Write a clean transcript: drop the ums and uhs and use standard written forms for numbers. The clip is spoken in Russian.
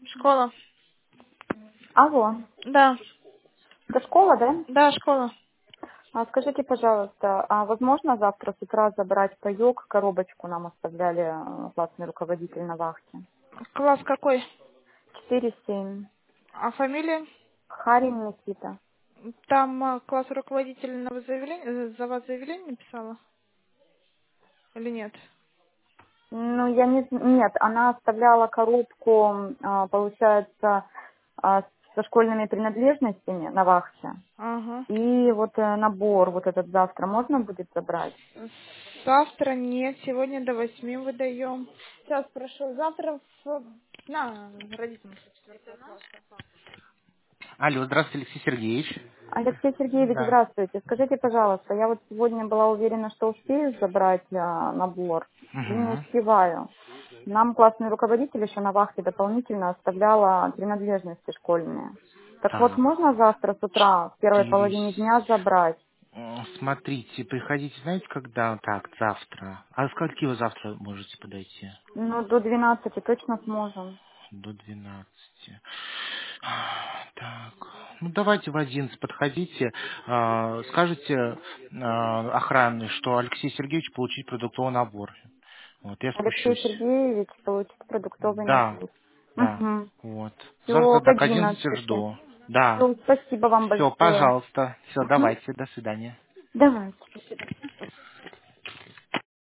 Школа. Алло, Да, это школа, да? да, школа. Скажите, пожалуйста, а возможно завтра с утра забрать паёк, коробочку нам оставляли классный руководитель на вахте? Класс какой? 4-7. А фамилия? Харин Никита. Там класс руководителя на вас заявление, за вас заявление написала? Или нет? Ну, я не нет, она оставляла коробку, получается, со школьными принадлежностями на вахте. Ага. И вот набор вот этот завтра можно будет забрать? Завтра нет, сегодня до 8 выдаем. Сейчас прошу, завтра на родителям. Алло, здравствуйте, Алексей Сергеевич. Алексей Сергеевич, Да. здравствуйте. Скажите, пожалуйста, я вот сегодня была уверена, что успею забрать набор и не Угу. успеваю. Нам классный руководитель еще на вахте дополнительно оставляла принадлежности школьные. Так вот, Так, можно завтра с утра, в первой половине дня перес... забрать? Смотрите, приходите, знаете, когда? Так, завтра. А скольки вы завтра можете подойти? Ну, до 12 точно сможем. До 12. Так, ну давайте в 11 подходите, скажите охране, что Алексей Сергеевич получит продуктовый набор. Вот, я Алексей спущусь. Сергеевич получит продуктовый Да, набор. да, Угу. вот. Все, Завтра к так, к 11 11. жду. Да. Все, спасибо вам Все, большое. пожалуйста. Все, Угу. давайте, до свидания. Давайте.